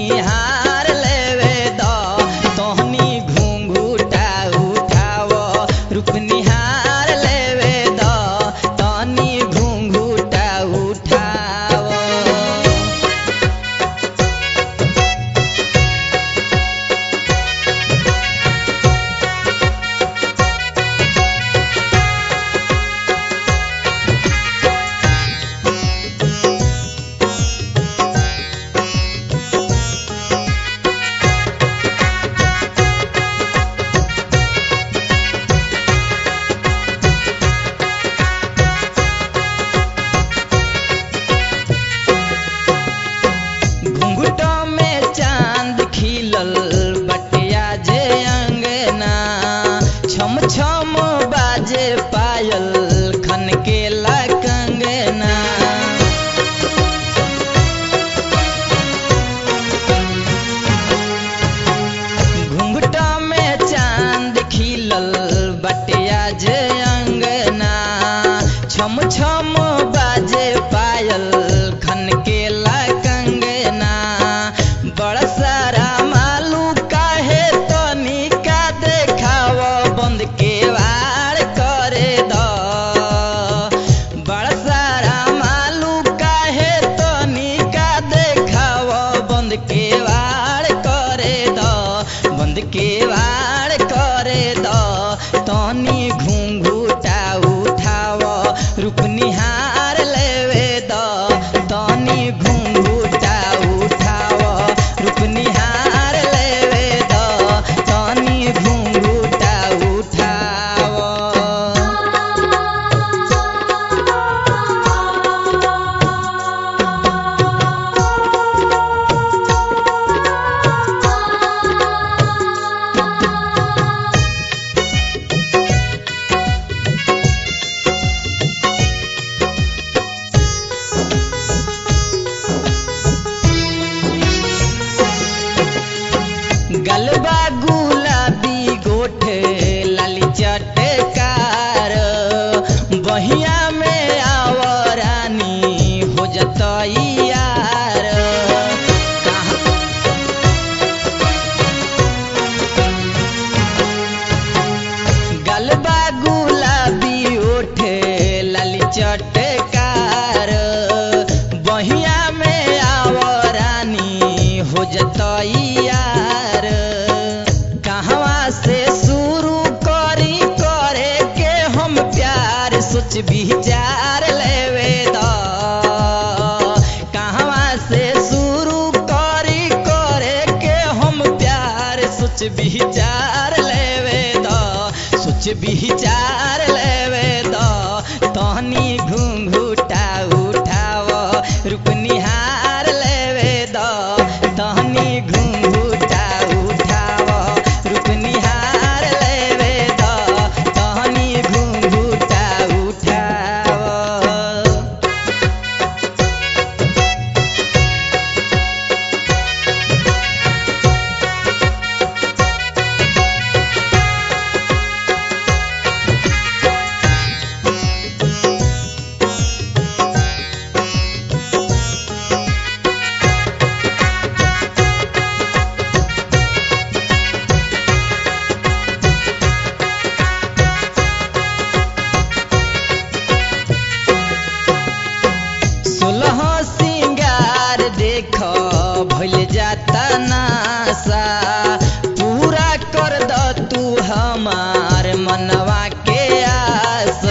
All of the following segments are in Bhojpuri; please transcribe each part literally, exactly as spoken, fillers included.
निहार लेवे द तोहनी घूंघूटा उठाव रूप निहार लेवे द तोहनी घूंघूटा उठाव। घुंघटा में चांद खिलल बटिया जे अंगना छम छम बाजे पायल खनकेला कंगना। घुंघटा में चांद खिलल बटिया जे अंगना छम छम बाजे पायल खनकेला कंगना। बड़ा सारा मालू काहे तनिका देखाव बंद के वार करे द बड़ा सारा मालू काहे तनिका देखाव बंद के वार करे द बंद के वार करे द तनी घूंघूटा उठाव रूप निहार लेवे द तनी घूंघूटा उठाव रूप निहार लेवे द तनी घूंघूटा उठाव। गलबा गुलाबी गोठे लाली चटकार बहिया में आवरानी हो जतई यार। गलबा गुलाबी ओठे लाली चटकार बहिया में आवरानी हो जतई यार। कहवा से शुरू करी करे के हम प्यार सोच विचार लेवे द कहवा से शुरू करी करे के हम प्यार सोच विचार लेवे द सोच विचार लेवे द तहनी घूंघूटा उठाव रूप निहार लेवे द तहनी घूंघूटा उठाव रूप निहार लेवे द तहनी घूंघूटा उठाव। सोलह सिंगार देख भइल जाता नासा पूरा कर द तू हमार मनवा के आस।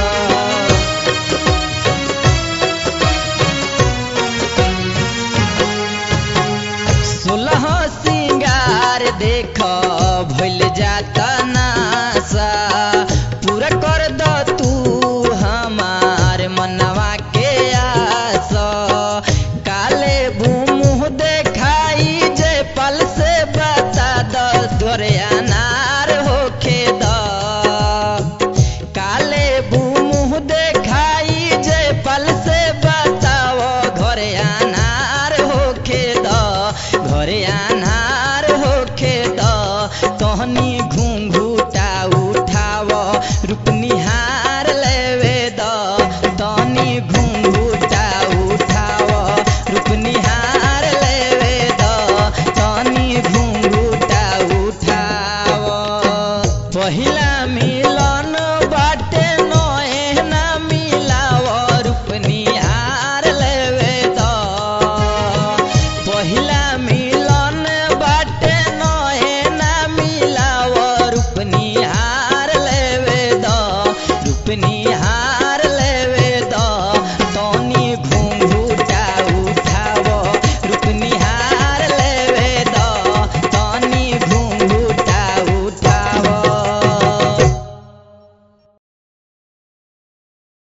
सोलह सिंगार देख भइल जाता नासा पूरा कर द तू हमार मनवा के आस। काले मुँह देखाई जे पल से बता द धोरिया